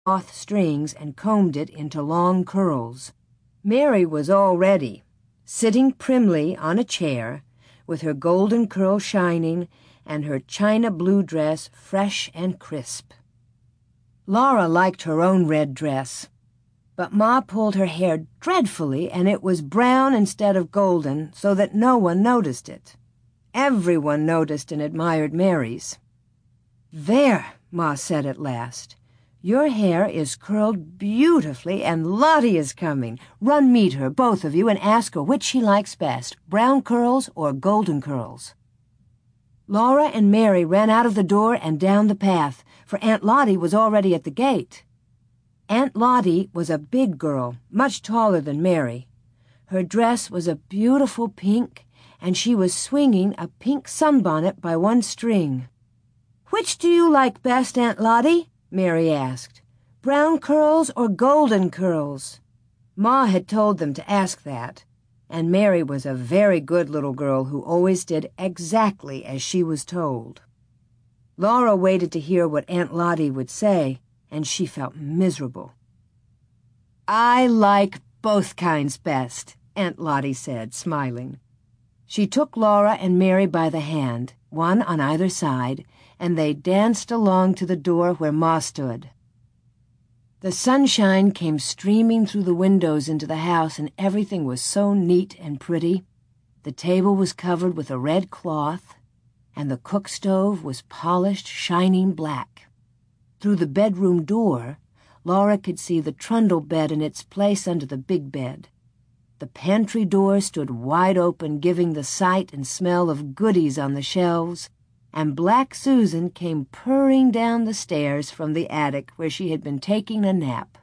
cloth strings and combed it into long curls. Mary was all ready, sitting primly on a chair, with her golden curls shining and her china blue dress fresh and crisp. Laura liked her own red dress, but Ma pulled her hair dreadfully, and it was brown instead of golden, so that no one noticed it. Everyone noticed and admired Mary's. "There," Ma said at last. "Your hair is curled beautifully, and Lottie is coming. Run meet her, both of you, and ask her which she likes best, brown curls or golden curls." Laura and Mary ran out of the door and down the path, for Aunt Lottie was already at the gate. Aunt Lottie was a big girl, much taller than Mary. Her dress was a beautiful pink, and she was swinging a pink sunbonnet by one string. "Which do you like best, Aunt Lottie?" Mary asked. "Brown curls or golden curls?" Ma had told them to ask that, and Mary was a very good little girl who always did exactly as she was told. Laura waited to hear what Aunt Lottie would say, and she felt miserable. "I like both kinds best," Aunt Lottie said, smiling. She took Laura and Mary by the hand, one on either side, and they danced along to the door where Ma stood. The sunshine came streaming through the windows into the house, and everything was so neat and pretty. The table was covered with a red cloth, and the cook stove was polished, shining black. Through the bedroom door, Laura could see the trundle bed in its place under the big bed. The pantry door stood wide open, giving the sight and smell of goodies on the shelves, and Black Susan came purring down the stairs from the attic where she had been taking a nap.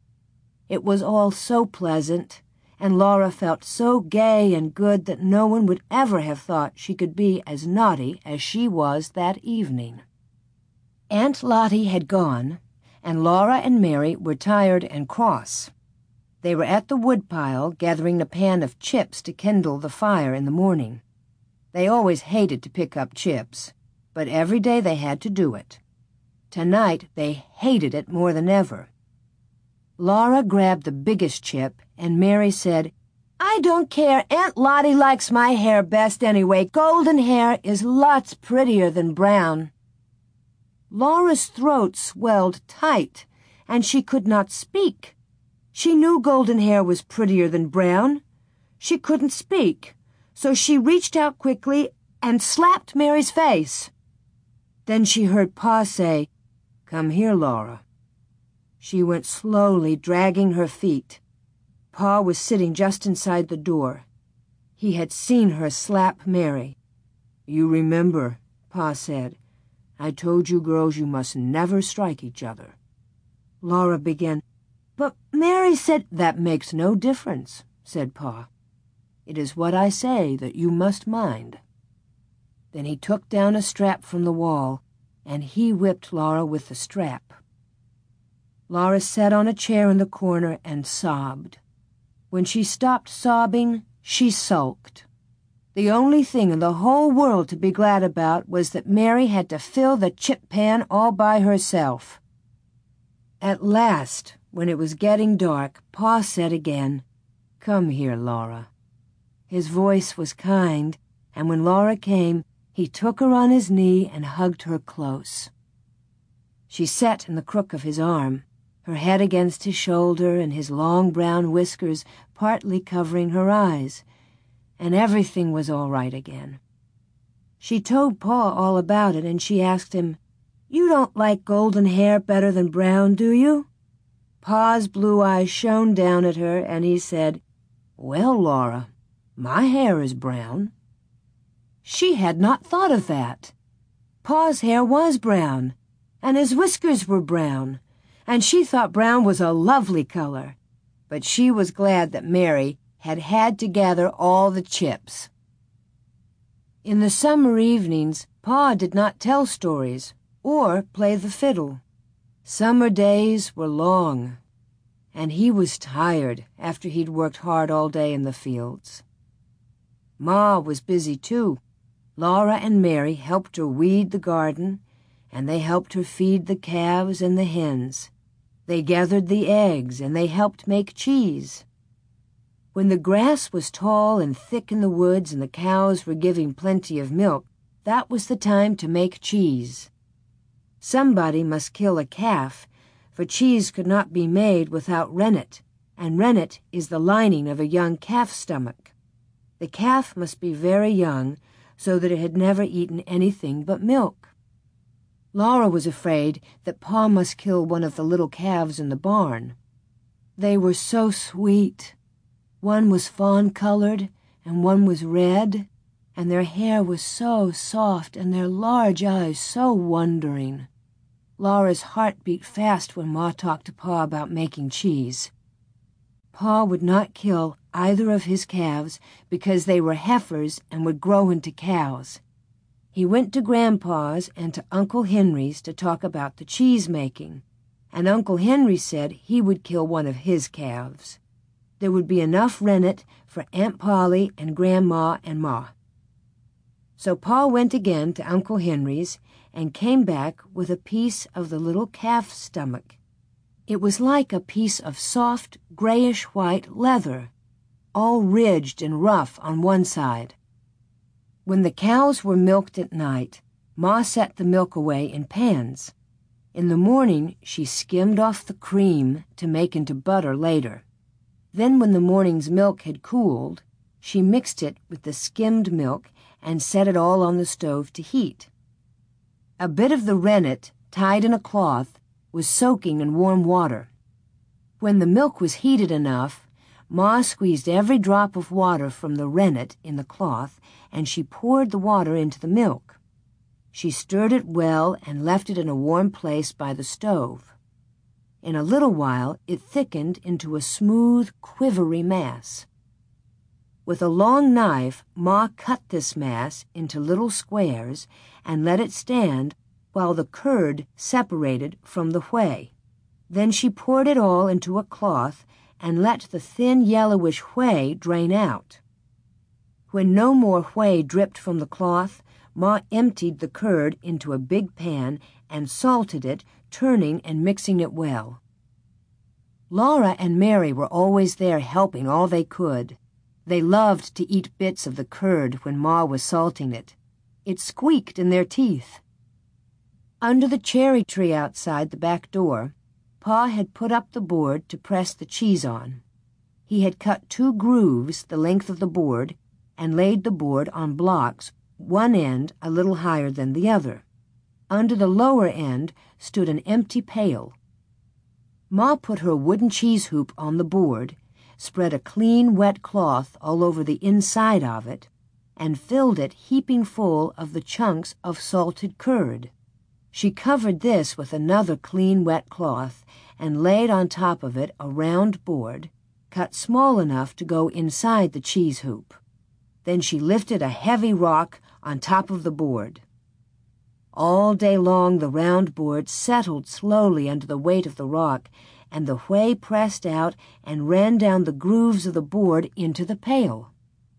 It was all so pleasant, and Laura felt so gay and good that no one would ever have thought she could be as naughty as she was that evening. Aunt Lottie had gone, and Laura and Mary were tired and cross. They were at the woodpile gathering a pan of chips to kindle the fire in the morning. They always hated to pick up chips, but every day they had to do it. Tonight they hated it more than ever. Laura grabbed the biggest chip, and Mary said, "I don't care. Aunt Lottie likes my hair best anyway. Golden hair is lots prettier than brown." Laura's throat swelled tight, and she could not speak. She knew golden hair was prettier than brown. She couldn't speak, so she reached out quickly and slapped Mary's face. Then she heard Pa say, "Come here, Laura." She went slowly, dragging her feet. Pa was sitting just inside the door. He had seen her slap Mary. "You remember," Pa said. "I told you girls you must never strike each other." Laura began, "But Mary said—" "That makes no difference," said Pa. "It is what I say that you must mind." Then he took down a strap from the wall, and he whipped Laura with the strap. Laura sat on a chair in the corner and sobbed. When she stopped sobbing, she sulked. The only thing in the whole world to be glad about was that Mary had to fill the chip pan all by herself. At last, when it was getting dark, Pa said again, "Come here, Laura." His voice was kind, and when Laura came, he took her on his knee and hugged her close. She sat in the crook of his arm, her head against his shoulder and his long brown whiskers partly covering her eyes, and everything was all right again. She told Pa all about it, and she asked him, "You don't like golden hair better than brown, do you?" Pa's blue eyes shone down at her, and he said, "Well, Laura, my hair is brown." She had not thought of that. Pa's hair was brown, and his whiskers were brown, and she thought brown was a lovely color, but she was glad that Mary had to gather all the chips. In the summer evenings, Pa did not tell stories or play the fiddle. Summer days were long, and he was tired after he'd worked hard all day in the fields. Ma was busy too. Laura and Mary helped her weed the garden, and they helped her feed the calves and the hens. They gathered the eggs, and they helped make cheese. When the grass was tall and thick in the woods and the cows were giving plenty of milk, that was the time to make cheese. Somebody must kill a calf, for cheese could not be made without rennet, and rennet is the lining of a young calf's stomach. The calf must be very young, so that it had never eaten anything but milk. Laura was afraid that Pa must kill one of the little calves in the barn. They were so sweet. One was fawn-colored, and one was red, and their hair was so soft and their large eyes so wondering. Laura's heart beat fast when Ma talked to Pa about making cheese. Pa would not kill either of his calves because they were heifers and would grow into cows. He went to Grandpa's and to Uncle Henry's to talk about the cheese making, and Uncle Henry said he would kill one of his calves. There would be enough rennet for Aunt Polly and Grandma and Ma. So Pa went again to Uncle Henry's and came back with a piece of the little calf's stomach. It was like a piece of soft, grayish-white leather, all ridged and rough on one side. When the cows were milked at night, Ma set the milk away in pans. In the morning, she skimmed off the cream to make into butter later. Then when the morning's milk had cooled, she mixed it with the skimmed milk and set it all on the stove to heat. A bit of the rennet, tied in a cloth, was soaking in warm water. When the milk was heated enough, Ma squeezed every drop of water from the rennet in the cloth, and she poured the water into the milk. She stirred it well and left it in a warm place by the stove. In a little while, it thickened into a smooth, quivery mass. With a long knife, Ma cut this mass into little squares and let it stand while the curd separated from the whey. Then she poured it all into a cloth and let the thin yellowish whey drain out. When no more whey dripped from the cloth, Ma emptied the curd into a big pan and salted it, turning and mixing it well. Laura and Mary were always there helping all they could. They loved to eat bits of the curd when Ma was salting it. It squeaked in their teeth. Under the cherry tree outside the back door, Pa had put up the board to press the cheese on. He had cut 2 grooves the length of the board and laid the board on blocks, one end a little higher than the other. Under the lower end stood an empty pail. Ma put her wooden cheese hoop on the board, spread a clean wet cloth all over the inside of it, and filled it heaping full of the chunks of salted curd. She covered this with another clean wet cloth and laid on top of it a round board, cut small enough to go inside the cheese hoop. Then she lifted a heavy rock on top of the board. All day long the round board settled slowly under the weight of the rock, and the whey pressed out and ran down the grooves of the board into the pail.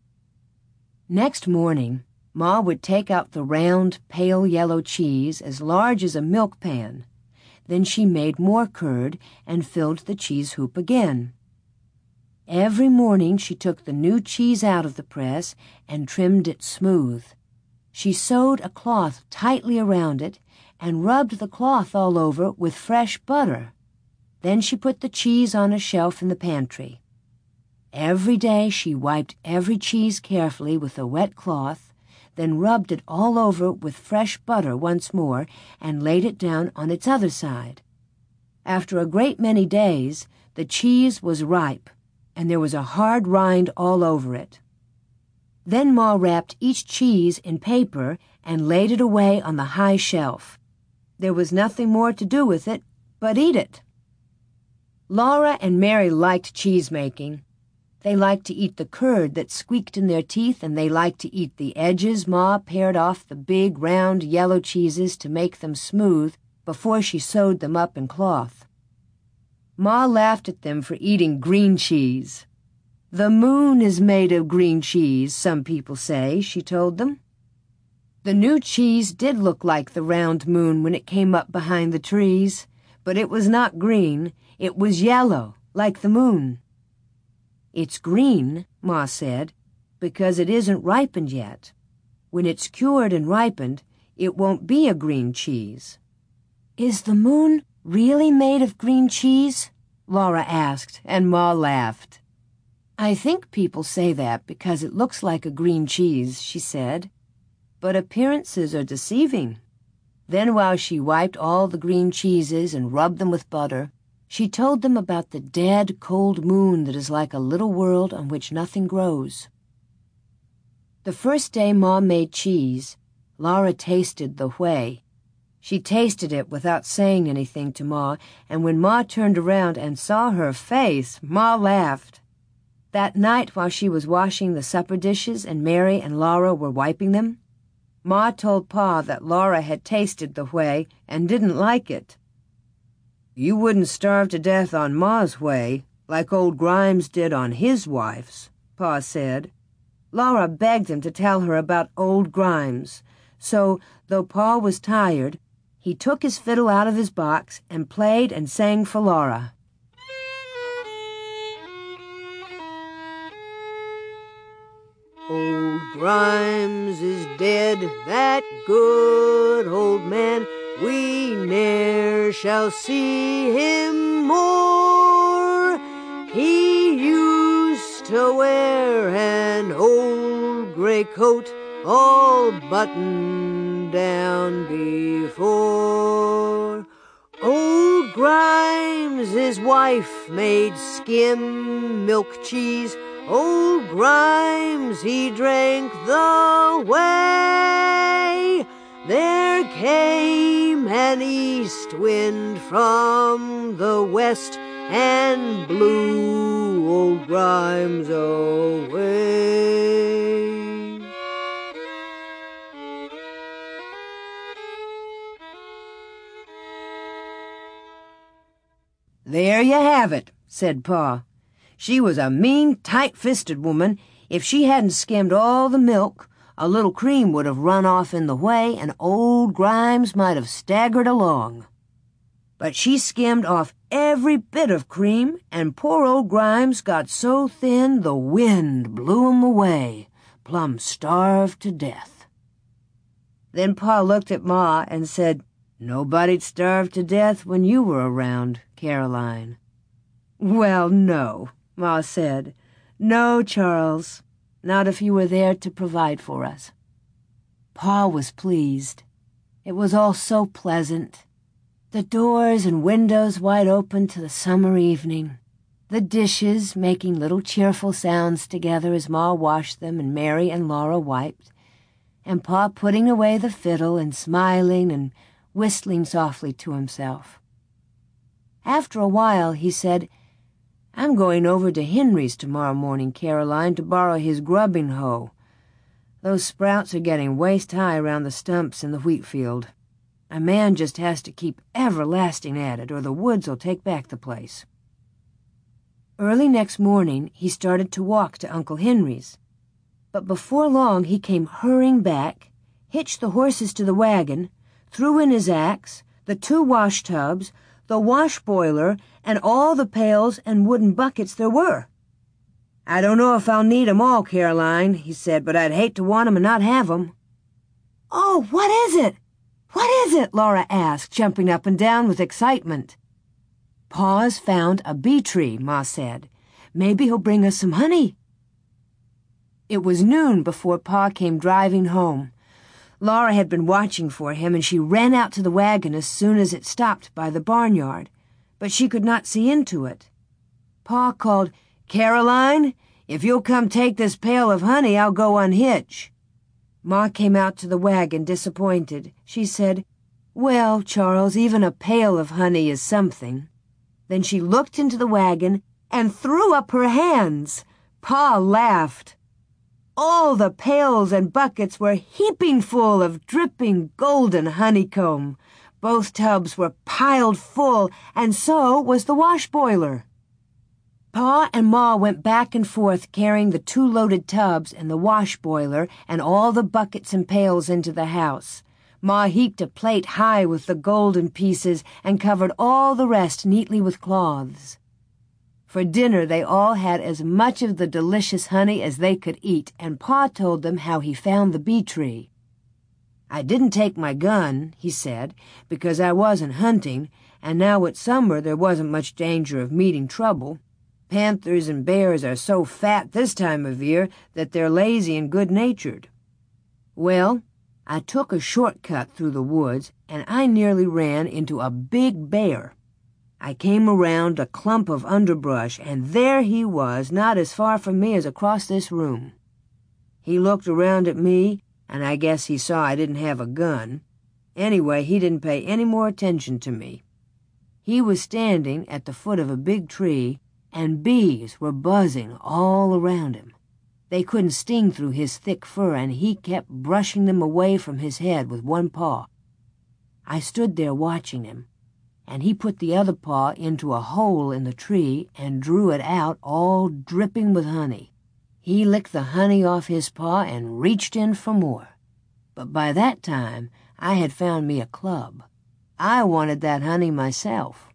Next morning, Ma would take out the round, pale yellow cheese as large as a milk pan. Then she made more curd and filled the cheese hoop again. Every morning she took the new cheese out of the press and trimmed it smooth. She sewed a cloth tightly around it and rubbed the cloth all over with fresh butter. Then she put the cheese on a shelf in the pantry. Every day she wiped every cheese carefully with a wet cloth, then rubbed it all over with fresh butter once more and laid it down on its other side. After a great many days, the cheese was ripe, and there was a hard rind all over it. Then Ma wrapped each cheese in paper and laid it away on the high shelf. There was nothing more to do with it but eat it. Laura and Mary liked cheese making. They liked to eat the curd that squeaked in their teeth, and they liked to eat the edges Ma pared off the big, round, yellow cheeses to make them smooth before she sewed them up in cloth. Ma laughed at them for eating green cheese. "The moon is made of green cheese, some people say," she told them. The new cheese did look like the round moon when it came up behind the trees, but it was not green. It was yellow, like the moon. "It's green," Ma said, "because it isn't ripened yet. When it's cured and ripened, it won't be a green cheese." "Is the moon really made of green cheese?" Laura asked, and Ma laughed. "I think people say that because it looks like a green cheese," she said. "But appearances are deceiving." Then while she wiped all the green cheeses and rubbed them with butter, she told them about the dead, cold moon that is like a little world on which nothing grows. The first day Ma made cheese, Laura tasted the whey. She tasted it without saying anything to Ma, and when Ma turned around and saw her face, Ma laughed. That night while she was washing the supper dishes and Mary and Laura were wiping them, Ma told Pa that Laura had tasted the whey and didn't like it. "You wouldn't starve to death on Ma's whey, like old Grimes did on his wife's," Pa said. Laura begged him to tell her about old Grimes, so, though Pa was tired, he took his fiddle out of his box and played and sang for Laura. "Old Grimes is dead, that good old man. We ne'er shall see him more. He used to wear an old gray coat, all buttoned down before. Old Grimes, his wife, made skim milk cheese. Old Grimes, he drank the whey. There came an east wind from the west and blew old Grimes away." "There you have it," said Pa. "She was a mean, tight-fisted woman. If she hadn't skimmed all the milk, a little cream would have run off in the whey, and old Grimes might have staggered along. But she skimmed off every bit of cream, and poor old Grimes got so thin the wind blew him away, plumb starved to death." Then Pa looked at Ma and said, "Nobody'd starve to death when you were around, Caroline." "Well, no," Ma said. "No, Charles, not if you were there to provide for us." Pa was pleased. It was all so pleasant. The doors and windows wide open to the summer evening, the dishes making little cheerful sounds together as Ma washed them and Mary and Laura wiped, and Pa putting away the fiddle and smiling and whistling softly to himself. After a while he said, "I'm going over to Henry's tomorrow morning, Caroline, to borrow his grubbing hoe. Those sprouts are getting waist-high around the stumps in the wheat field. A man just has to keep everlasting at it, or the woods'll take back the place." Early next morning he started to walk to Uncle Henry's, but before long he came hurrying back, hitched the horses to the wagon, threw in his axe, the 2 wash tubs, the wash boiler, and all the pails and wooden buckets there were. "I don't know if I'll need 'em all, Caroline," he said, "but I'd hate to want 'em and not have 'em." "Oh, what is it? What is it?" Laura asked, jumping up and down with excitement. "Pa's found a bee tree," Ma said. "Maybe he'll bring us some honey." It was noon before Pa came driving home. Laura had been watching for him, and she ran out to the wagon as soon as it stopped by the barnyard, but she could not see into it. Pa called, "Caroline, if you'll come take this pail of honey, I'll go unhitch." Ma came out to the wagon disappointed. She said, "Well, Charles, even a pail of honey is something." Then she looked into the wagon and threw up her hands. Pa laughed. All the pails and buckets were heaping full of dripping golden honeycomb. Both tubs were piled full, and so was the wash boiler. Pa and Ma went back and forth carrying the 2 loaded tubs and the wash boiler and all the buckets and pails into the house. Ma heaped a plate high with the golden pieces and covered all the rest neatly with cloths. For dinner they all had as much of the delicious honey as they could eat, and Pa told them how he found the bee tree. "I didn't take my gun," he said, "because I wasn't hunting, and now it's summer there wasn't much danger of meeting trouble. Panthers and bears are so fat this time of year that they're lazy and good-natured. Well, I took a shortcut through the woods, and I nearly ran into a big bear. I came around a clump of underbrush, and there he was, not as far from me as across this room. He looked around at me, and I guess he saw I didn't have a gun. Anyway, he didn't pay any more attention to me. He was standing at the foot of a big tree, and bees were buzzing all around him. They couldn't sting through his thick fur, and he kept brushing them away from his head with one paw. I stood there watching him, and he put the other paw into a hole in the tree and drew it out all dripping with honey. He licked the honey off his paw and reached in for more. But by that time, I had found me a club. I wanted that honey myself.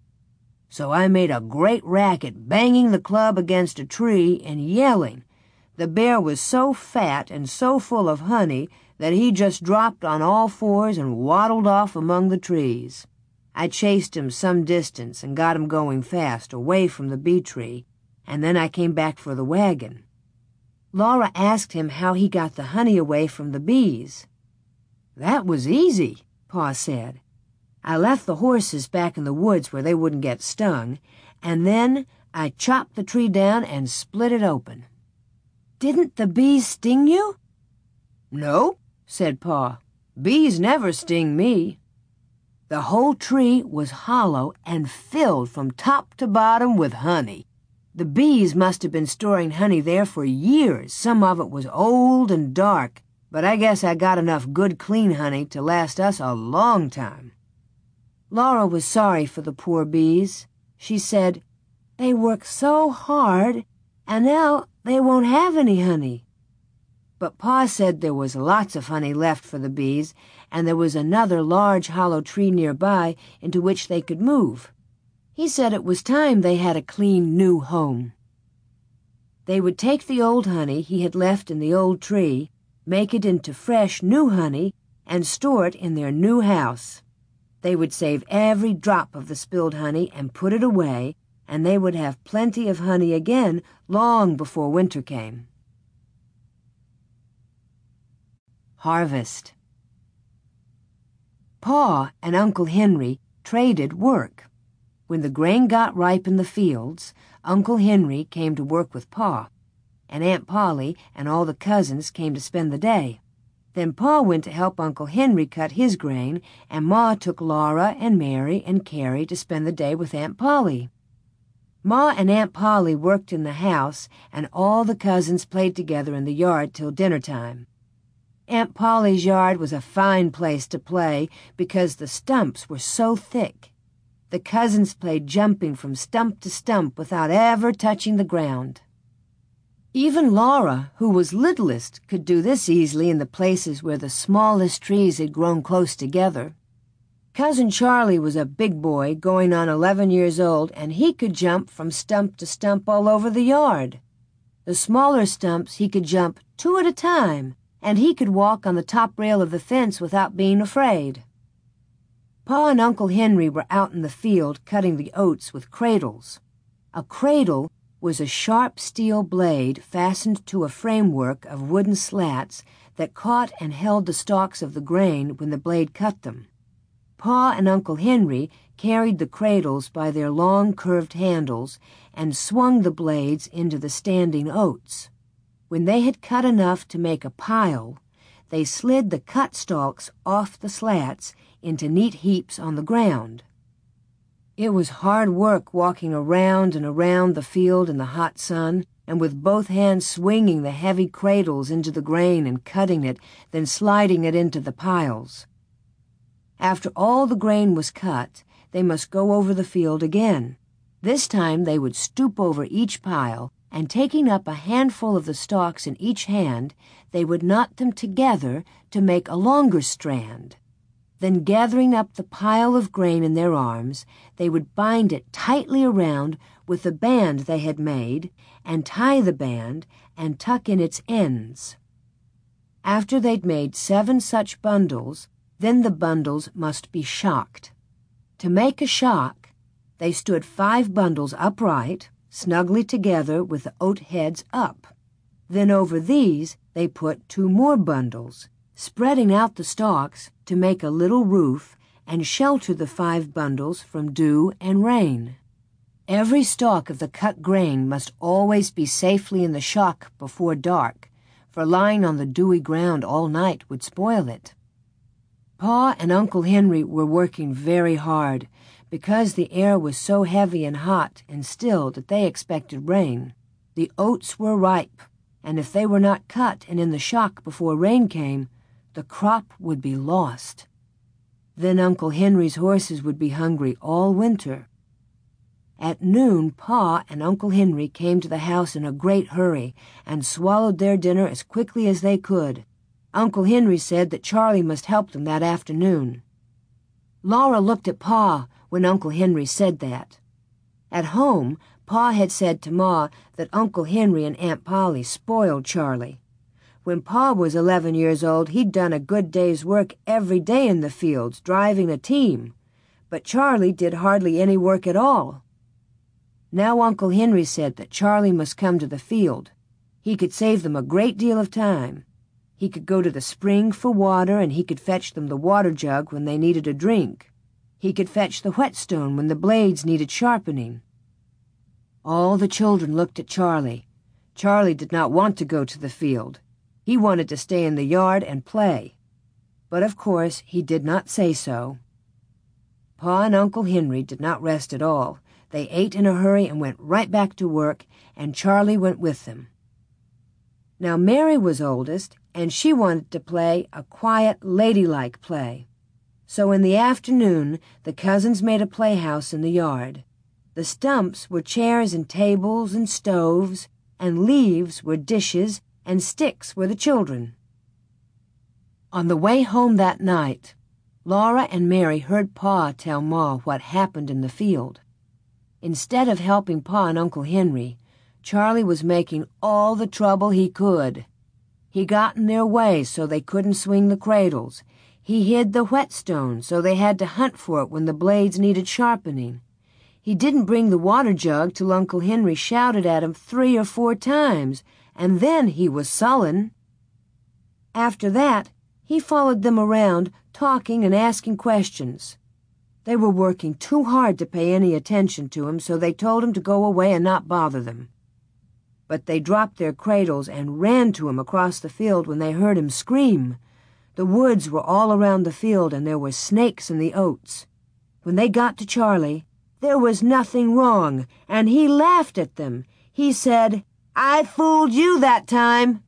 So I made a great racket, banging the club against a tree and yelling. The bear was so fat and so full of honey that he just dropped on all fours and waddled off among the trees. I chased him some distance and got him going fast away from the bee tree, and then I came back for the wagon. Laura asked him how he got the honey away from the bees. "That was easy," Pa said. "I left the horses back in the woods where they wouldn't get stung, and then I chopped the tree down and split it open." "Didn't the bees sting you?" "No," said Pa. "Bees never sting me." The whole tree was hollow and filled from top to bottom with honey. The bees must have been storing honey there for years. Some of it was old and dark, but I guess I got enough good, clean honey to last us a long time. Laura was sorry for the poor bees. She said, "They work so hard, and now they won't have any honey." But Pa said there was lots of honey left for the bees, and there was another large hollow tree nearby into which they could move. He said it was time they had a clean, new home. They would take the old honey he had left in the old tree, make it into fresh, new honey, and store it in their new house. They would save every drop of the spilled honey and put it away, and they would have plenty of honey again long before winter came. Harvest. Pa and Uncle Henry traded work. When the grain got ripe in the fields, Uncle Henry came to work with Pa, and Aunt Polly and all the cousins came to spend the day. Then Pa went to help Uncle Henry cut his grain, and Ma took Laura and Mary and Carrie to spend the day with Aunt Polly. Ma and Aunt Polly worked in the house, and all the cousins played together in the yard till dinner time. Aunt Polly's yard was a fine place to play because the stumps were so thick. The cousins played jumping from stump to stump without ever touching the ground. Even Laura, who was littlest, could do this easily in the places where the smallest trees had grown close together. Cousin Charlie was a big boy, going on 11 years old, and he could jump from stump to stump all over the yard. The smaller stumps he could jump 2 at a time, and he could walk on the top rail of the fence without being afraid. Pa and Uncle Henry were out in the field cutting the oats with cradles. A cradle was a sharp steel blade fastened to a framework of wooden slats that caught and held the stalks of the grain when the blade cut them. Pa and Uncle Henry carried the cradles by their long curved handles and swung the blades into the standing oats. When they had cut enough to make a pile, they slid the cut stalks off the slats into neat heaps on the ground. It was hard work walking around and around the field in the hot sun, and with both hands swinging the heavy cradles into the grain and cutting it, then sliding it into the piles. After all the grain was cut, they must go over the field again. This time they would stoop over each pile and taking up a handful of the stalks in each hand, they would knot them together to make a longer strand. Then, gathering up the pile of grain in their arms, they would bind it tightly around with the band they had made, and tie the band and tuck in its ends. After they'd made 7 such bundles, then the bundles must be shocked. To make a shock, they stood 5 bundles upright, snugly together with the oat heads up. Then over these they put 2 more bundles, spreading out the stalks to make a little roof and shelter the 5 bundles from dew and rain. Every stalk of the cut grain must always be safely in the shock before dark, for lying on the dewy ground all night would spoil it. Pa and Uncle Henry were working very hard, because the air was so heavy and hot and still that they expected rain. The oats were ripe, and if they were not cut and in the shock before rain came, the crop would be lost. Then Uncle Henry's horses would be hungry all winter. At noon, Pa and Uncle Henry came to the house in a great hurry and swallowed their dinner as quickly as they could. Uncle Henry said that Charlie must help them that afternoon. Laura looked at Pa when Uncle Henry said that. At home, Pa had said to Ma that Uncle Henry and Aunt Polly spoiled Charlie. When Pa was 11 years old, he'd done a good day's work every day in the fields, driving a team. But Charlie did hardly any work at all. Now Uncle Henry said that Charlie must come to the field. He could save them a great deal of time. He could go to the spring for water, and he could fetch them the water jug when they needed a drink. He could fetch the whetstone when the blades needed sharpening. All the children looked at Charlie. Charlie did not want to go to the field. He wanted to stay in the yard and play. But of course he did not say so. Pa and Uncle Henry did not rest at all. They ate in a hurry and went right back to work, and Charlie went with them. Now Mary was oldest, and she wanted to play a quiet, ladylike play. So in the afternoon, the cousins made a playhouse in the yard. The stumps were chairs and tables and stoves, and leaves were dishes, and sticks were the children. On the way home that night, Laura and Mary heard Pa tell Ma what happened in the field. Instead of helping Pa and Uncle Henry, Charlie was making all the trouble he could. He got in their way so they couldn't swing the cradles. He hid the whetstone so they had to hunt for it when the blades needed sharpening. He didn't bring the water jug till Uncle Henry shouted at him 3 or 4 times, and then he was sullen. After that, he followed them around, talking and asking questions. They were working too hard to pay any attention to him, so they told him to go away and not bother them. But they dropped their cradles and ran to him across the field when they heard him scream. The woods were all around the field, and there were snakes in the oats. When they got to Charlie, there was nothing wrong, and he laughed at them. He said, "I fooled you that time."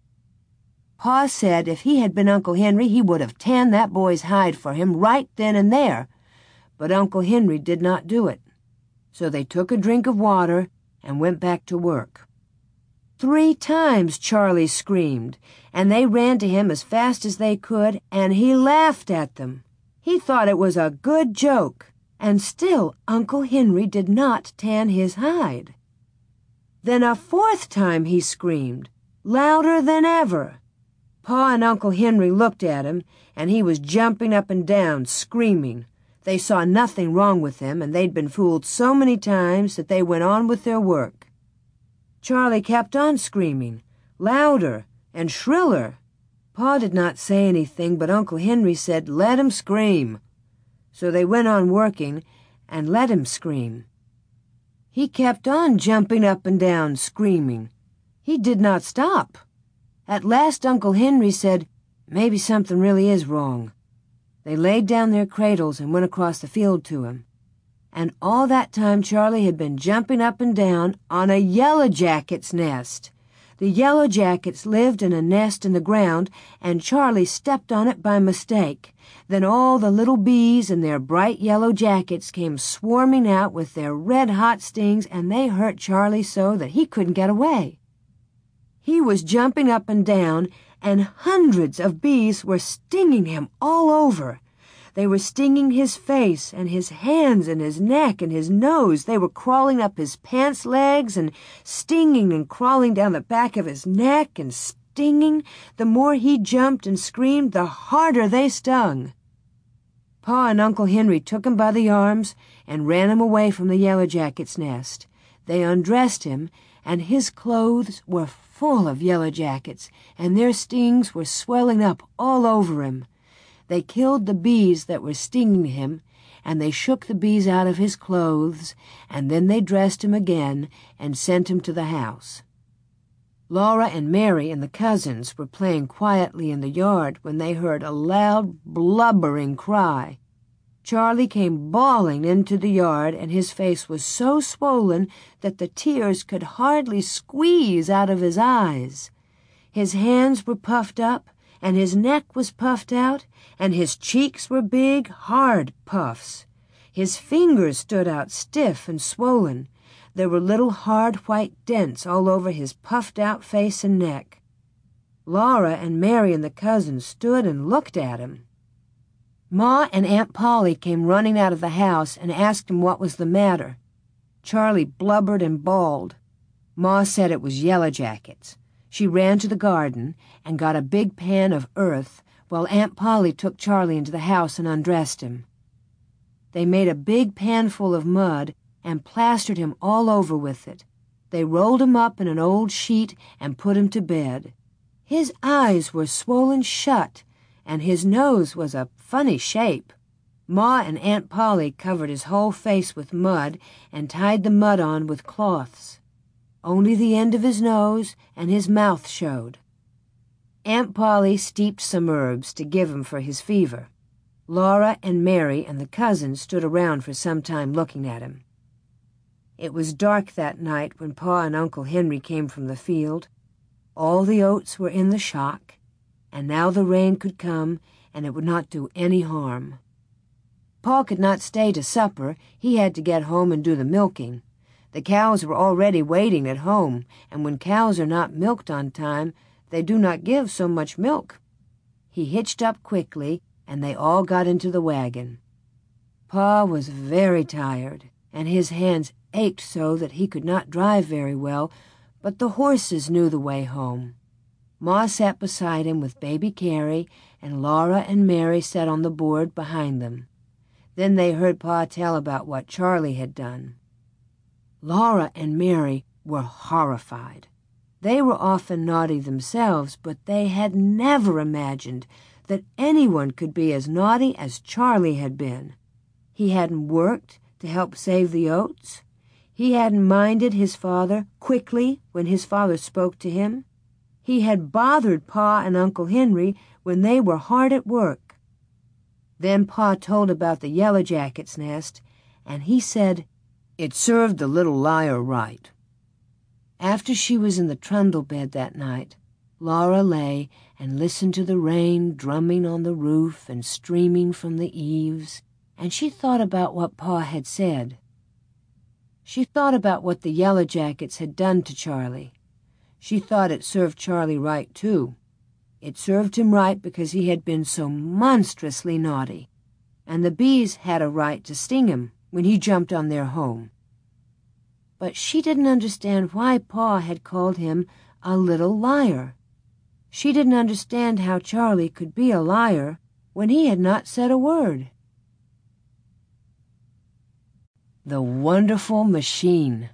Pa said if he had been Uncle Henry, he would have tanned that boy's hide for him right then and there. But Uncle Henry did not do it. So they took a drink of water and went back to work. 3 times Charlie screamed, and they ran to him as fast as they could, and he laughed at them. He thought it was a good joke, and still Uncle Henry did not tan his hide. Then a 4th time he screamed, louder than ever. Pa and Uncle Henry looked at him, and he was jumping up and down, screaming. They saw nothing wrong with him, and they'd been fooled so many times that they went on with their work. Charlie kept on screaming, louder and shriller. Pa did not say anything, but Uncle Henry said, "Let him scream." So they went on working and let him scream. He kept on jumping up and down, screaming. He did not stop. At last Uncle Henry said, "Maybe something really is wrong." They laid down their cradles and went across the field to him. And all that time Charlie had been jumping up and down on a yellow jacket's nest. The Yellow Jackets lived in a nest in the ground, and Charlie stepped on it by mistake. Then all the little bees in their bright yellow jackets came swarming out with their red-hot stings, and they hurt Charlie so that he couldn't get away. He was jumping up and down, and hundreds of bees were stinging him all over. They were stinging his face and his hands and his neck and his nose. They were crawling up his pants legs and stinging and crawling down the back of his neck and stinging. The more he jumped and screamed, the harder they stung. Pa and Uncle Henry took him by the arms and ran him away from the Yellow Jackets' nest. They undressed him, and his clothes were full of Yellow Jackets, and their stings were swelling up all over him. They killed the bees that were stinging him, and they shook the bees out of his clothes, and then they dressed him again and sent him to the house. Laura and Mary and the cousins were playing quietly in the yard when they heard a loud, blubbering cry. Charlie came bawling into the yard, and his face was so swollen that the tears could hardly squeeze out of his eyes. His hands were puffed up, and his neck was puffed out, and his cheeks were big, hard puffs. His fingers stood out stiff and swollen. There were little hard white dents all over his puffed-out face and neck. Laura and Mary and the cousins stood and looked at him. Ma and Aunt Polly came running out of the house and asked him what was the matter. Charlie blubbered and bawled. Ma said it was Yellow Jackets. She ran to the garden and got a big pan of earth, while Aunt Polly took Charlie into the house and undressed him. They made a big pan full of mud and plastered him all over with it. They rolled him up in an old sheet and put him to bed. His eyes were swollen shut, and his nose was a funny shape. Ma and Aunt Polly covered his whole face with mud and tied the mud on with cloths. Only the end of his nose and his mouth showed. Aunt Polly steeped some herbs to give him for his fever. Laura and Mary and the cousins stood around for some time looking at him. It was dark that night when Pa and Uncle Henry came from the field. All the oats were in the shock, and now the rain could come, and it would not do any harm. Pa could not stay to supper. He had to get home and do the milking. The cows were already waiting at home, and when cows are not milked on time, they do not give so much milk. He hitched up quickly, and they all got into the wagon. Pa was very tired, and his hands ached so that he could not drive very well, but the horses knew the way home. Ma sat beside him with baby Carrie, and Laura and Mary sat on the board behind them. Then they heard Pa tell about what Charlie had done. Laura and Mary were horrified. They were often naughty themselves, but they had never imagined that anyone could be as naughty as Charlie had been. He hadn't worked to help save the oats. He hadn't minded his father quickly when his father spoke to him. He had bothered Pa and Uncle Henry when they were hard at work. Then Pa told about the Yellow Jackets' nest, and he said, "It served the little liar right." After she was in the trundle bed that night, Laura lay and listened to the rain drumming on the roof and streaming from the eaves, and she thought about what Pa had said. She thought about what the Yellow Jackets had done to Charlie. She thought it served Charlie right, too. It served him right because he had been so monstrously naughty, and the bees had a right to sting him when he jumped on their home. But she didn't understand why Pa had called him a little liar. She didn't understand how Charlie could be a liar when he had not said a word. The Wonderful Machine.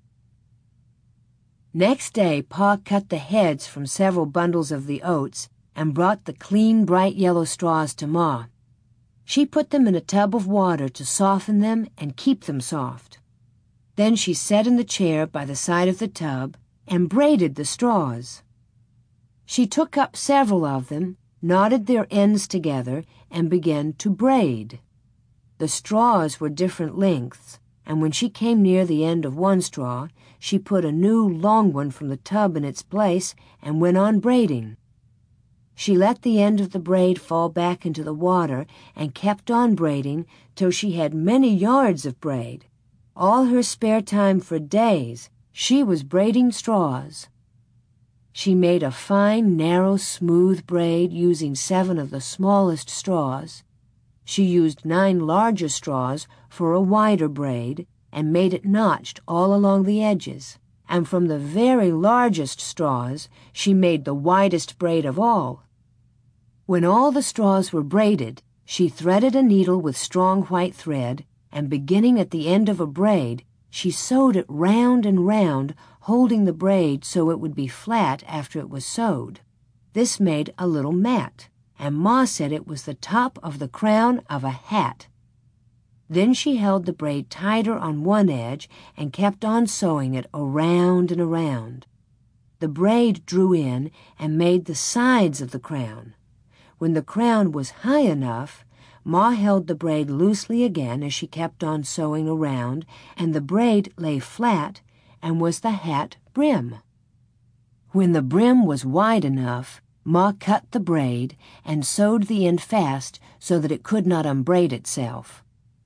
Next day, Pa cut the heads from several bundles of the oats and brought the clean, bright yellow straws to Ma. She put them in a tub of water to soften them and keep them soft. Then she sat in the chair by the side of the tub and braided the straws. She took up several of them, knotted their ends together, and began to braid. The straws were different lengths, and when she came near the end of one straw, she put a new long one from the tub in its place and went on braiding. She let the end of the braid fall back into the water and kept on braiding till she had many yards of braid. All her spare time for days, she was braiding straws. She made a fine, narrow, smooth braid using 7 of the smallest straws. She used 9 larger straws for a wider braid and made it notched all along the edges. And from the very largest straws, she made the widest braid of all. When all the straws were braided, she threaded a needle with strong white thread, and beginning at the end of a braid, she sewed it round and round, holding the braid so it would be flat after it was sewed. This made a little mat, and Ma said it was the top of the crown of a hat. Then she held the braid tighter on one edge and kept on sewing it around and around. The braid drew in and made the sides of the crown. When the crown was high enough, Ma held the braid loosely again as she kept on sewing around, and the braid lay flat and was the hat brim. When the brim was wide enough, Ma cut the braid and sewed the end fast so that it could not unbraid itself.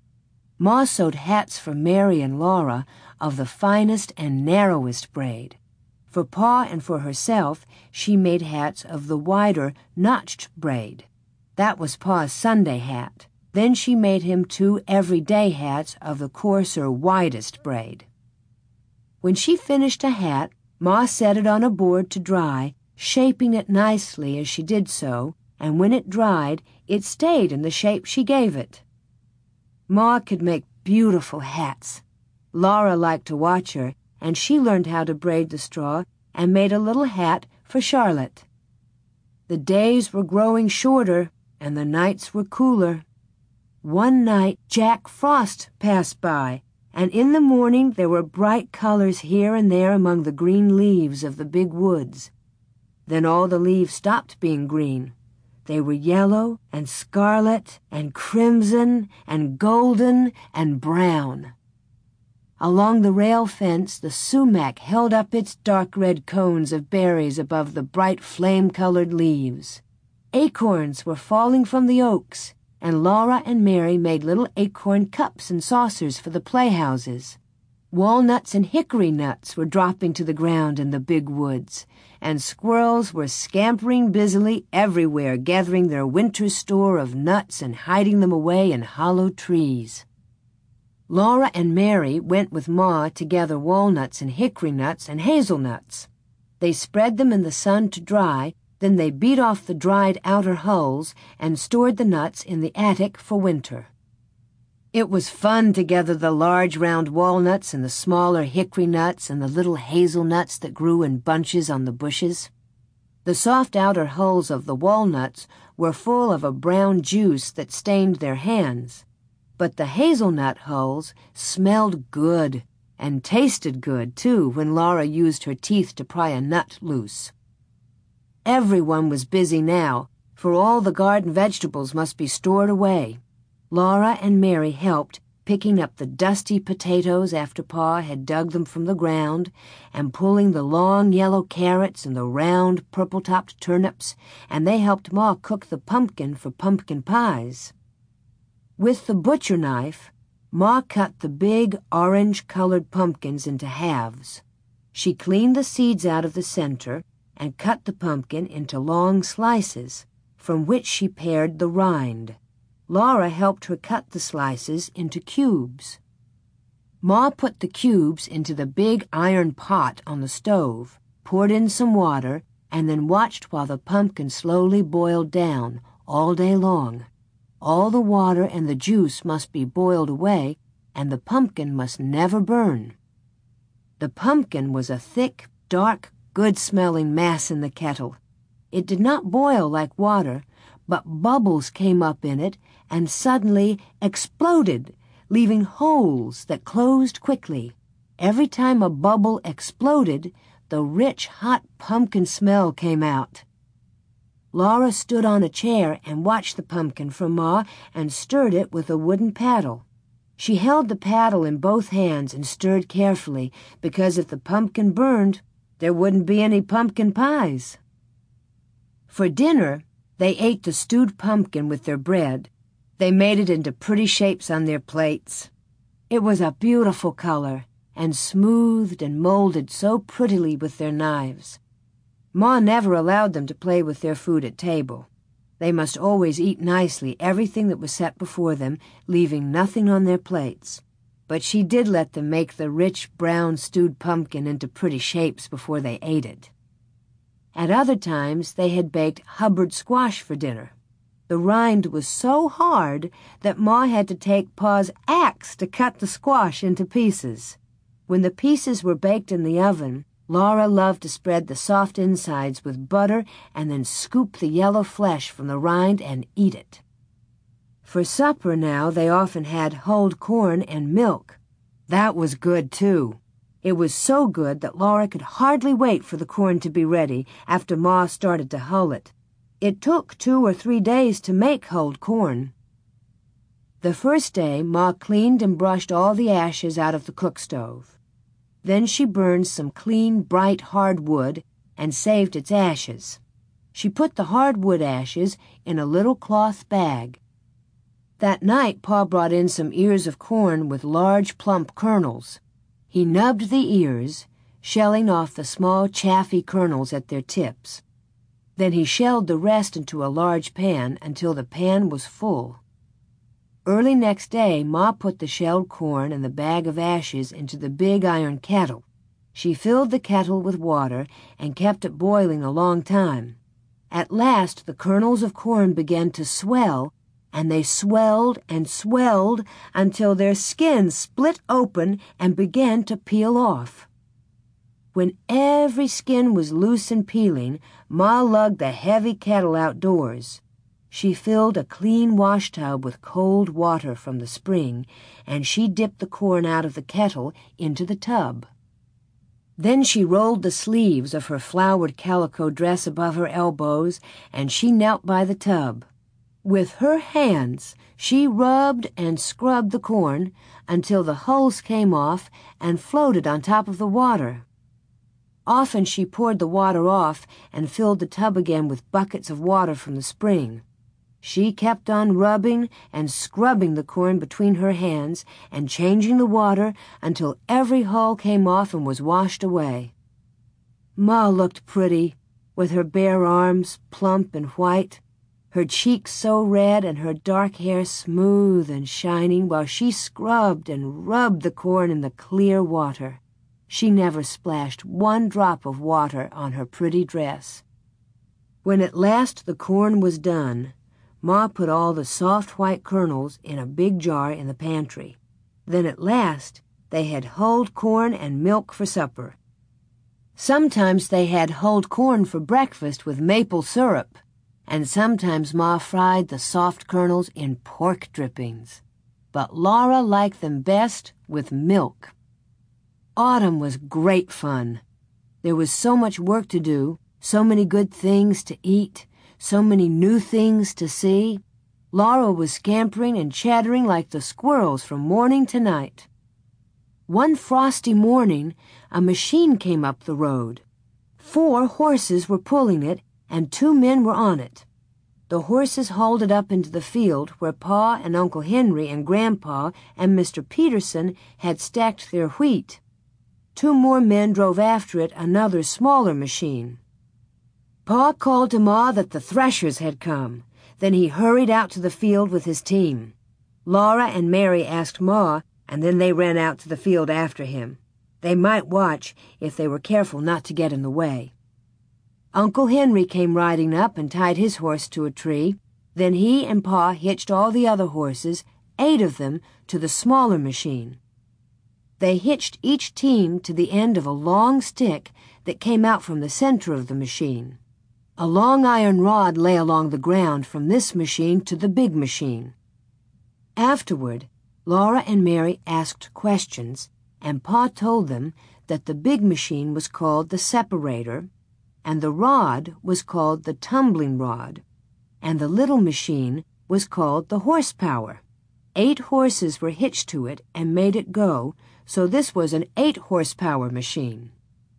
Ma sewed hats for Mary and Laura of the finest and narrowest braid. For Pa and for herself, she made hats of the wider, notched braid. That was Pa's Sunday hat. Then she made him 2 everyday hats of the coarser, widest braid. When she finished a hat, Ma set it on a board to dry, shaping it nicely as she did so, and when it dried, it stayed in the shape she gave it. Ma could make beautiful hats. Laura liked to watch her, and she learned how to braid the straw and made a little hat for Charlotte. The days were growing shorter, and the nights were cooler. One night Jack Frost passed by, and in the morning there were bright colors here and there among the green leaves of the big woods. Then all the leaves stopped being green. They were yellow and scarlet and crimson and golden and brown. Along the rail fence the sumac held up its dark red cones of berries above the bright flame-colored leaves. Acorns were falling from the oaks, and Laura and Mary made little acorn cups and saucers for the playhouses. Walnuts and hickory nuts were dropping to the ground in the big woods, and squirrels were scampering busily everywhere, gathering their winter store of nuts and hiding them away in hollow trees. Laura and Mary went with Ma to gather walnuts and hickory nuts and hazelnuts. They spread them in the sun to dry, then they beat off the dried outer hulls and stored the nuts in the attic for winter. It was fun to gather the large round walnuts and the smaller hickory nuts and the little hazelnuts that grew in bunches on the bushes. The soft outer hulls of the walnuts were full of a brown juice that stained their hands, but the hazelnut hulls smelled good and tasted good, too, when Laura used her teeth to pry a nut loose. Everyone was busy now, for all the garden vegetables must be stored away. Laura and Mary helped, picking up the dusty potatoes after Pa had dug them from the ground, and pulling the long yellow carrots and the round purple-topped turnips, and they helped Ma cook the pumpkin for pumpkin pies. With the butcher knife, Ma cut the big orange-colored pumpkins into halves. She cleaned the seeds out of the center and cut the pumpkin into long slices, from which she pared the rind. Laura helped her cut the slices into cubes. Ma put the cubes into the big iron pot on the stove, poured in some water, and then watched while the pumpkin slowly boiled down all day long. All the water and the juice must be boiled away, and the pumpkin must never burn. The pumpkin was a thick, dark, good-smelling mass in the kettle. It did not boil like water, but bubbles came up in it and suddenly exploded, leaving holes that closed quickly. Every time a bubble exploded, the rich, hot pumpkin smell came out. Laura stood on a chair and watched the pumpkin from Ma and stirred it with a wooden paddle. She held the paddle in both hands and stirred carefully, because if the pumpkin burned, there wouldn't be any pumpkin pies. For dinner, they ate the stewed pumpkin with their bread. They made it into pretty shapes on their plates. It was a beautiful color, and smoothed and molded so prettily with their knives. Ma never allowed them to play with their food at table. They must always eat nicely everything that was set before them, leaving nothing on their plates. But she did let them make the rich brown stewed pumpkin into pretty shapes before they ate it. At other times they had baked Hubbard squash for dinner. The rind was so hard that Ma had to take Pa's axe to cut the squash into pieces. When the pieces were baked in the oven, Laura loved to spread the soft insides with butter and then scoop the yellow flesh from the rind and eat it. For supper now they often had hulled corn and milk. That was good, too. It was so good that Laura could hardly wait for the corn to be ready after Ma started to hull it. It took 2 or 3 days to make hulled corn. The first day, Ma cleaned and brushed all the ashes out of the cook stove. Then she burned some clean, bright hardwood and saved its ashes. She put the hardwood ashes in a little cloth bag. That night, Pa brought in some ears of corn with large, plump kernels. He nubbed the ears, shelling off the small, chaffy kernels at their tips. Then he shelled the rest into a large pan until the pan was full. Early next day, Ma put the shelled corn and the bag of ashes into the big iron kettle. She filled the kettle with water and kept it boiling a long time. At last, the kernels of corn began to swell, and they swelled and swelled until their skins split open and began to peel off. When every skin was loose and peeling, Ma lugged the heavy kettle outdoors. She filled a clean washtub with cold water from the spring, and she dipped the corn out of the kettle into the tub. Then she rolled the sleeves of her flowered calico dress above her elbows, and she knelt by the tub. With her hands, she rubbed and scrubbed the corn until the hulls came off and floated on top of the water. Often she poured the water off and filled the tub again with buckets of water from the spring. She kept on rubbing and scrubbing the corn between her hands and changing the water until every hull came off and was washed away. Ma looked pretty, with her bare arms plump and white, her cheeks so red and her dark hair smooth and shining while she scrubbed and rubbed the corn in the clear water. She never splashed 1 drop of water on her pretty dress. When at last the corn was done, Ma put all the soft white kernels in a big jar in the pantry. Then at last they had hulled corn and milk for supper. Sometimes they had hulled corn for breakfast with maple syrup, and sometimes Ma fried the soft kernels in pork drippings. But Laura liked them best with milk. Autumn was great fun. There was so much work to do, so many good things to eat, so many new things to see. Laura was scampering and chattering like the squirrels from morning to night. One frosty morning, a machine came up the road. 4 horses were pulling it, and 2 men were on it. The horses hauled it up into the field where Pa and Uncle Henry and Grandpa and Mr. Peterson had stacked their wheat. 2 more men drove after it another smaller machine. Pa called to Ma that the threshers had come. Then he hurried out to the field with his team. Laura and Mary asked Ma, and then they ran out to the field after him. They might watch if they were careful not to get in the way. Uncle Henry came riding up and tied his horse to a tree. Then he and Pa hitched all the other horses, 8 of them, to the smaller machine. They hitched each team to the end of a long stick that came out from the center of the machine. A long iron rod lay along the ground from this machine to the big machine. Afterward, Laura and Mary asked questions, and Pa told them that the big machine was called the separator, and the rod was called the tumbling rod, and the little machine was called the horsepower. 8 horses were hitched to it and made it go, so this was an 8-horsepower machine.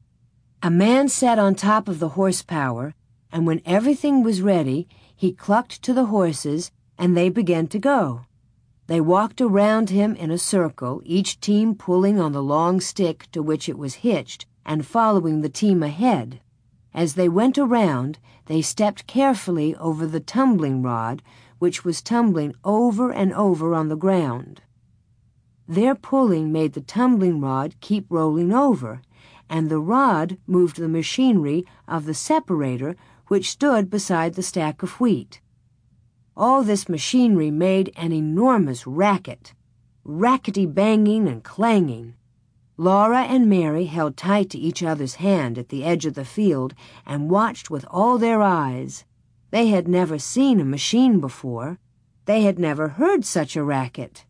A man sat on top of the horsepower, and when everything was ready, he clucked to the horses, and they began to go. They walked around him in a circle, each team pulling on the long stick to which it was hitched and following the team ahead. As they went around, they stepped carefully over the tumbling rod, which was tumbling over and over on the ground. Their pulling made the tumbling rod keep rolling over, and the rod moved the machinery of the separator, which stood beside the stack of wheat. All this machinery made an enormous racket, rackety banging and clanging. Laura and Mary held tight to each other's hand at the edge of the field and watched with all their eyes. They had never seen a machine before. They had never heard such a racket.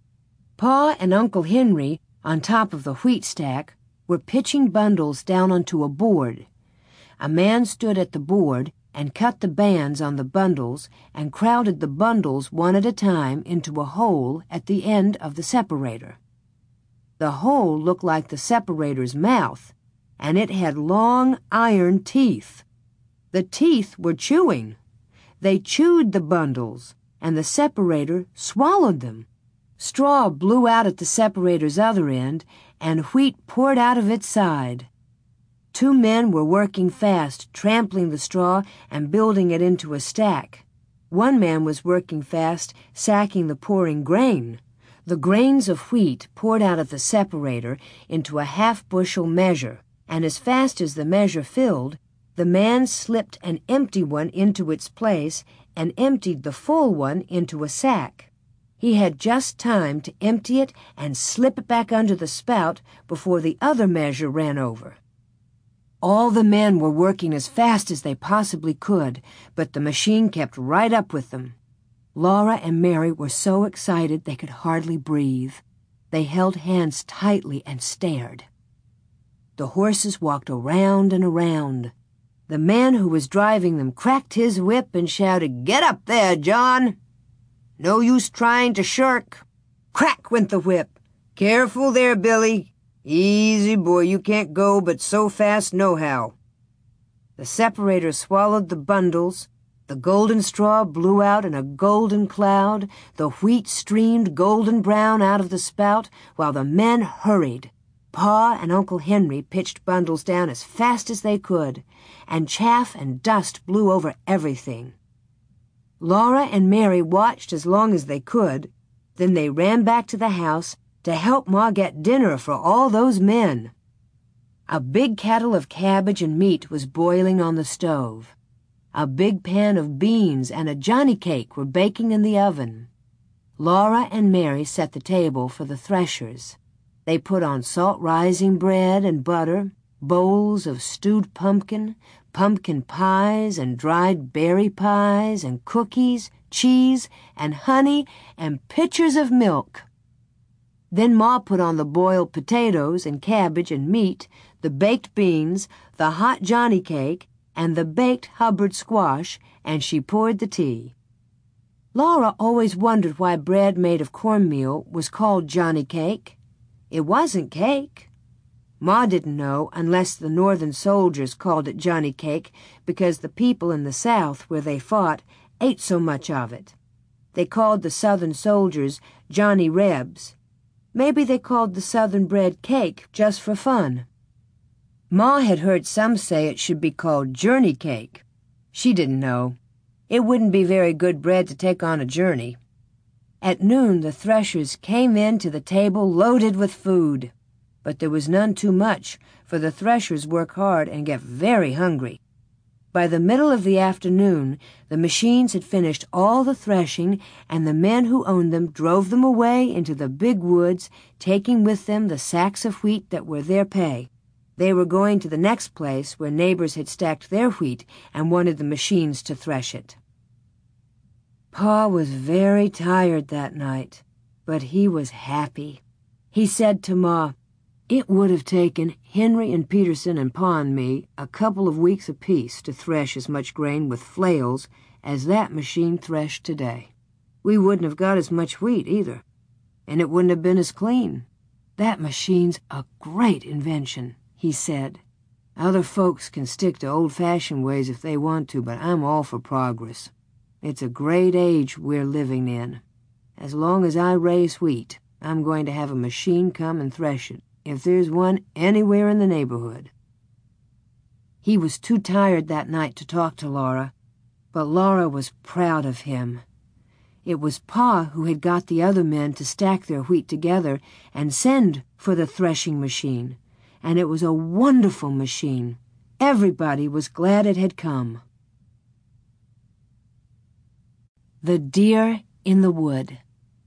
Pa and Uncle Henry, on top of the wheat stack, were pitching bundles down onto a board. A man stood at the board and cut the bands on the bundles and crowded the bundles one at a time into a hole at the end of the separator. The hole looked like the separator's mouth, and it had long iron teeth. The teeth were chewing. They chewed the bundles, and the separator swallowed them. Straw blew out at the separator's other end, and wheat poured out of its side. 2 men were working fast, trampling the straw and building it into a stack. 1 man was working fast, sacking the pouring grain. The grains of wheat poured out of the separator into a half-bushel measure, and as fast as the measure filled, the man slipped an empty one into its place and emptied the full one into a sack. He had just time to empty it and slip it back under the spout before the other measure ran over. All the men were working as fast as they possibly could, but the machine kept right up with them. Laura and Mary were so excited they could hardly breathe. They held hands tightly and stared. The horses walked around and around. The man who was driving them cracked his whip and shouted, "Get up there, John! No use trying to shirk." Crack went the whip. "Careful there, Billy. Easy, boy, you can't go but so fast nohow." The separator swallowed the bundles. The golden straw blew out in a golden cloud. The wheat streamed golden brown out of the spout, while the men hurried. Pa and Uncle Henry pitched bundles down as fast as they could, and chaff and dust blew over everything. Laura and Mary watched as long as they could. Then they ran back to the house to help Ma get dinner for all those men. A big kettle of cabbage and meat was boiling on the stove. A big pan of beans and a Johnny cake were baking in the oven. Laura and Mary set the table for the Threshers. They put on salt-rising bread and butter, bowls of stewed pumpkin, pumpkin pies and dried berry pies and cookies, cheese and honey and pitchers of milk. Then Ma put on the boiled potatoes and cabbage and meat, the baked beans, the hot Johnny cake, and the baked Hubbard squash, and she poured the tea. Laura always wondered why bread made of cornmeal was called Johnny cake. It wasn't cake. Ma didn't know unless the Northern soldiers called it Johnny cake because the people in the South where they fought ate so much of it. They called the Southern soldiers Johnny Rebs. Maybe they called the Southern bread cake just for fun. Ma had heard some say it should be called journey cake. She didn't know. It wouldn't be very good bread to take on a journey. At noon the Threshers came in to the table loaded with food. But there was none too much, for the Threshers work hard and get very hungry. By the middle of the afternoon, the machines had finished all the threshing, and the men who owned them drove them away into the big woods, taking with them the sacks of wheat that were their pay. They were going to the next place where neighbors had stacked their wheat and wanted the machines to thresh it. Pa was very tired that night, but he was happy. He said to Ma, "It would have taken Henry and Peterson and Pa and me a couple of weeks apiece to thresh as much grain with flails as that machine threshed today. We wouldn't have got as much wheat either, and it wouldn't have been as clean. That machine's a great invention, he said. Other folks can stick to old-fashioned ways if they want to, but I'm all for progress. It's a great age we're living in. As long as I raise wheat, I'm going to have a machine come and thresh it, if there's one anywhere in the neighborhood. He was too tired that night to talk to Laura, but Laura was proud of him. It was Pa who had got the other men to stack their wheat together and send for the threshing machine, and it was a wonderful machine. Everybody was glad it had come. The Deer in the Wood.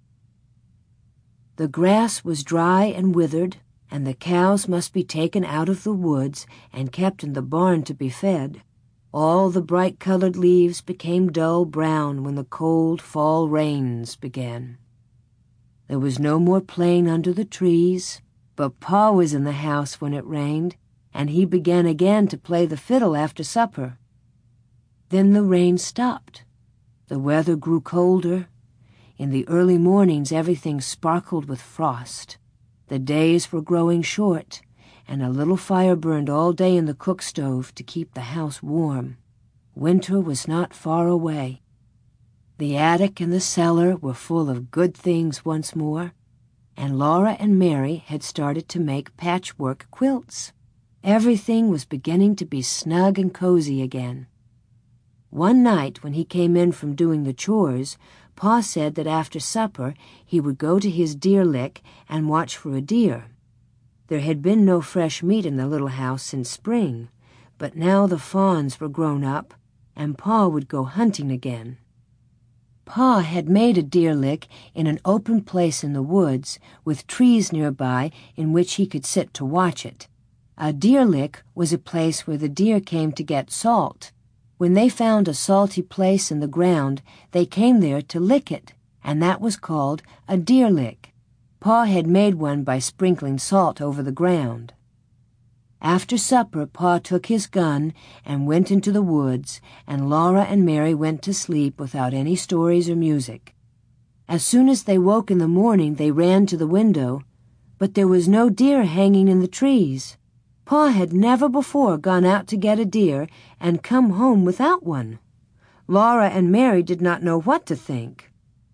The grass was dry and withered, and the cows must be taken out of the woods and kept in the barn to be fed. All the bright-colored leaves became dull brown when the cold fall rains began. There was no more playing under the trees, but Pa was in the house when it rained, and he began again to play the fiddle after supper. Then the rain stopped. The weather grew colder. In the early mornings everything sparkled with frost. The days were growing short, and a little fire burned all day in the cook stove to keep the house warm. Winter was not far away. The attic and the cellar were full of good things once more, and Laura and Mary had started to make patchwork quilts. Everything was beginning to be snug and cozy again. One night when he came in from doing the chores, Pa said that after supper he would go to his deer lick and watch for a deer. There had been no fresh meat in the little house since spring, but now the fawns were grown up, and Pa would go hunting again. Pa had made a deer lick in an open place in the woods, with trees nearby in which he could sit to watch it. A deer lick was a place where the deer came to get salt. When they found a salty place in the ground, they came there to lick it, and that was called a deer lick. Pa had made one by sprinkling salt over the ground. After supper, Pa took his gun and went into the woods, and Laura and Mary went to sleep without any stories or music. As soon as they woke in the morning, they ran to the window, but there was no deer hanging in the trees. Pa had never before gone out to get a deer and come home without one. Laura and Mary did not know what to think.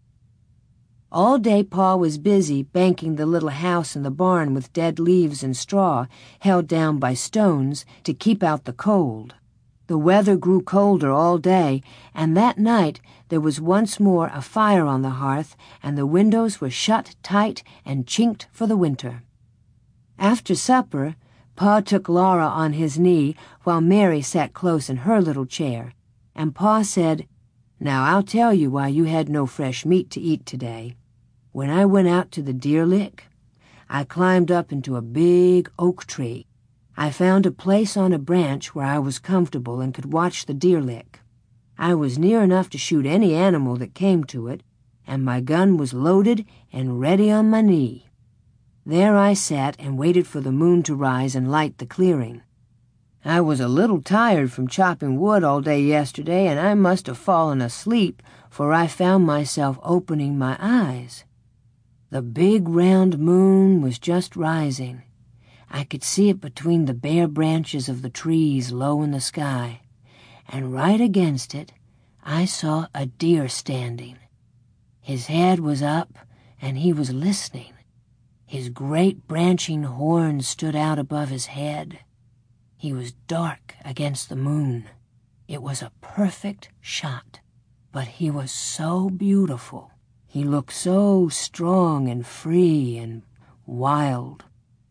All day Pa was busy banking the little house in the barn with dead leaves and straw held down by stones to keep out the cold. The weather grew colder all day, and that night there was once more a fire on the hearth, and the windows were shut tight and chinked for the winter. After supper, Pa took Laura on his knee while Mary sat close in her little chair, and Pa said, "Now I'll tell you why you had no fresh meat to eat today. When I went out to the deer lick, I climbed up into a big oak tree. I found a place on a branch where I was comfortable and could watch the deer lick. I was near enough to shoot any animal that came to it, and my gun was loaded and ready on my knee. There I sat and waited for the moon to rise and light the clearing. I was a little tired from chopping wood all day yesterday, and I must have fallen asleep, for I found myself opening my eyes. The big round moon was just rising. I could see it between the bare branches of the trees low in the sky, and right against it I saw a deer standing. His head was up, and he was listening. His great branching horns stood out above his head. He was dark against the moon. It was a perfect shot, but he was so beautiful. He looked so strong and free and wild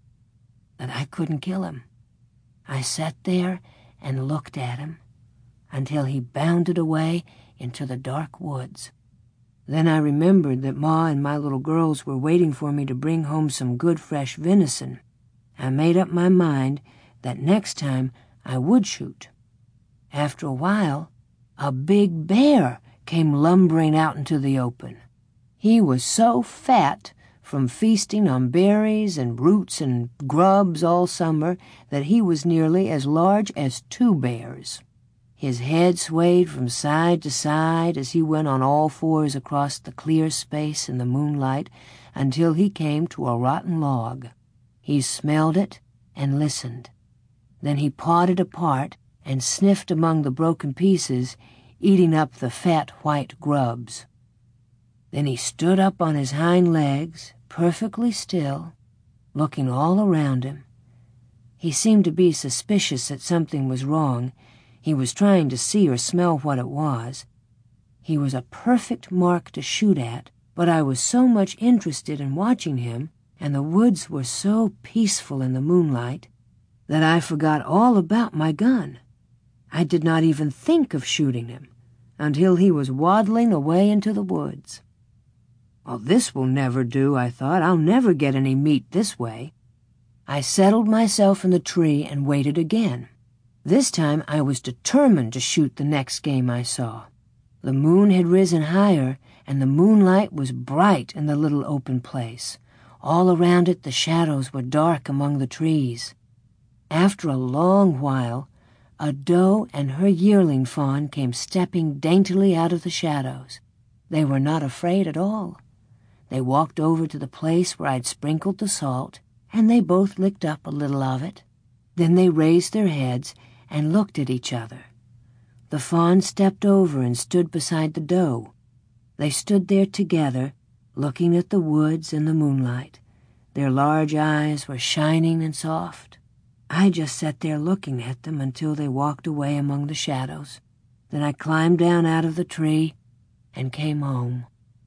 that I couldn't kill him. I sat there and looked at him until he bounded away into the dark woods. Then I remembered that Ma and my little girls were waiting for me to bring home some good fresh venison. I made up my mind that next time I would shoot. After a while, a big bear came lumbering out into the open. He was so fat from feasting on berries and roots and grubs all summer that he was nearly as large as 2 bears. His head swayed from side to side as he went on all fours across the clear space in the moonlight until he came to a rotten log. He smelled it and listened. Then he pawed it apart and sniffed among the broken pieces, eating up the fat white grubs. Then he stood up on his hind legs, perfectly still, looking all around him. He seemed to be suspicious that something was wrong. He was trying to see or smell what it was. He was a perfect mark to shoot at, but I was so much interested in watching him, and the woods were so peaceful in the moonlight, that I forgot all about my gun. I did not even think of shooting him until he was waddling away into the woods. Well, this will never do, I thought. I'll never get any meat this way. I settled myself in the tree and waited again. This time I was determined to shoot the next game I saw. The moon had risen higher, and the moonlight was bright in the little open place. All around it the shadows were dark among the trees. After a long while, a doe and her yearling fawn came stepping daintily out of the shadows. They were not afraid at all. They walked over to the place where I'd sprinkled the salt, and they both licked up a little of it. Then they raised their heads and looked at each other. The fawn stepped over and stood beside the doe. They stood there together, looking at the woods and the moonlight. Their large eyes were shining and soft. I just sat there looking at them until they walked away among the shadows. Then I climbed down out of the tree and came home.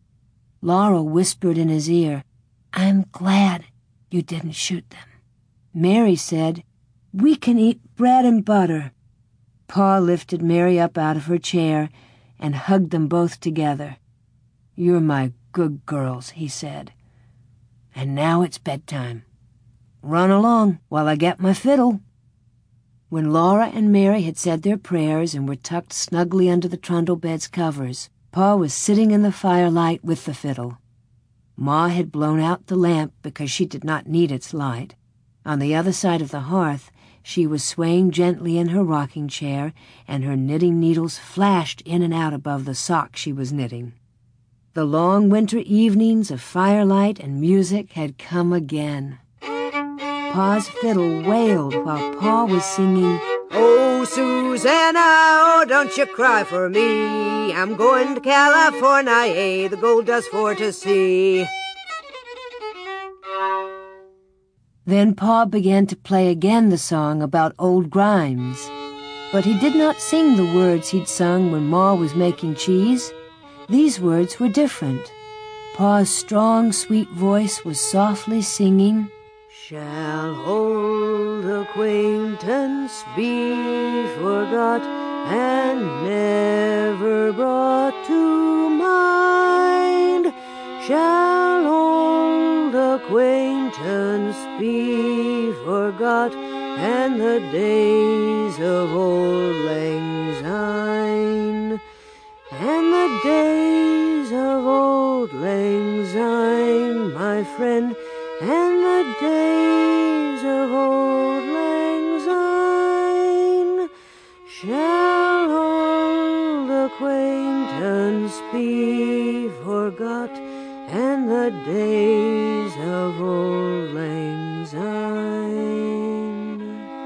Laura whispered in his ear, "I'm glad you didn't shoot them." Mary said, "We can eat bread and butter." Pa lifted Mary up out of her chair and hugged them both together. "You're my good girls," he said. "And now it's bedtime. Run along while I get my fiddle." When Laura and Mary had said their prayers and were tucked snugly under the trundle bed's covers, Pa was sitting in the firelight with the fiddle. Ma had blown out the lamp because she did not need its light. On the other side of the hearth, she was swaying gently in her rocking chair, and her knitting needles flashed in and out above the sock she was knitting. The long winter evenings of firelight and music had come again. Pa's fiddle wailed while Pa was singing, "Oh, Susanna, oh, don't you cry for me. I'm going to California, the gold dust for to see." Then Pa began to play again the song about old Grimes. But he did not sing the words he'd sung when Ma was making cheese. These words were different. Pa's strong, sweet voice was softly singing, "Shall old acquaintance be forgot and never brought to mind? Shall old acquaintance be forgot and the days of old lang syne? And the days of old lang syne, my friend, and the days of old lang syne. Shall old acquaintance be forgot, and the days of old lang syne."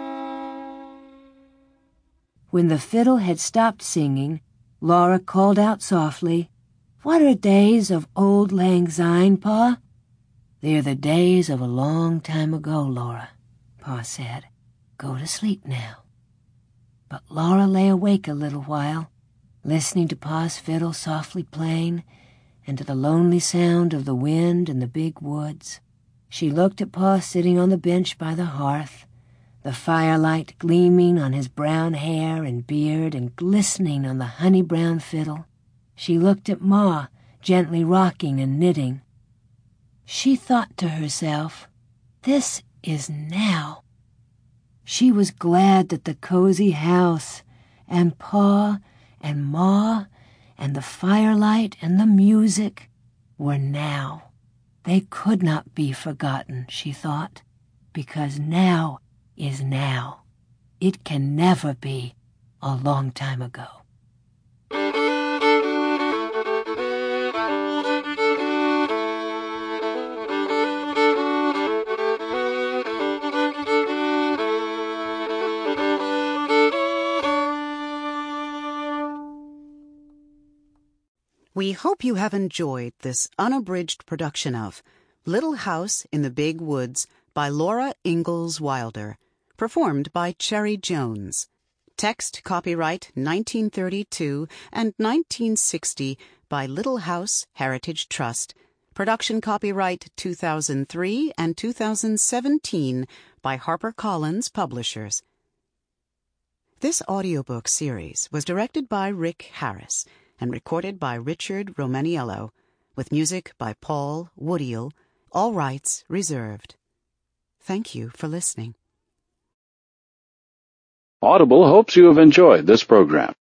When the fiddle had stopped singing, Laura called out softly, "What are days of old lang syne, Pa?" "They're the days of a long time ago, Laura," Pa said. "Go to sleep now." But Laura lay awake a little while, listening to Pa's fiddle softly playing and to the lonely sound of the wind in the big woods. She looked at Pa sitting on the bench by the hearth, the firelight gleaming on his brown hair and beard and glistening on the honey-brown fiddle. She looked at Ma, gently rocking and knitting. She thought to herself, "This is now." She was glad that the cozy house and Pa and Ma and the firelight and the music were now. They could not be forgotten, she thought, because now is now. It can never be a long time ago. We hope you have enjoyed this unabridged production of Little House in the Big Woods by Laura Ingalls Wilder, performed by Cherry Jones. Text copyright 1932 and 1960 by Little House Heritage Trust. Production copyright 2003 and 2017 by HarperCollins Publishers. This audiobook series was directed by Rick Harris and recorded by Richard Romaniello, with music by Paul Woodiel, all rights reserved. Thank you for listening. Audible hopes you have enjoyed this program.